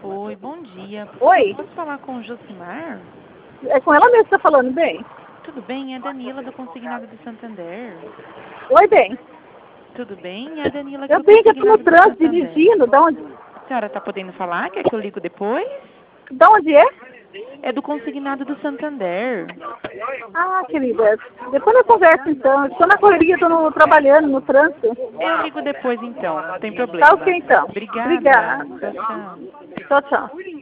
Oi, bom dia. Oi? Posso falar com o Josimar? É com ela mesmo que tá falando, bem? Tudo bem? É a Danila do Consignado de Santander. Oi, bem. Tudo bem? É a Danila aqui Eu do bem que eu tô no Consignado de trânsito Santander. dirigindo. A senhora está podendo falar? Quer que eu ligo depois? Da onde é? É do Consignado do Santander. Ah, querida. Depois eu converso então. Estou na correria, trabalhando no trânsito. Eu ligo depois então, não tem Tá problema. ok então. Obrigada. Obrigada. Tchau, tchau. Tchau, tchau.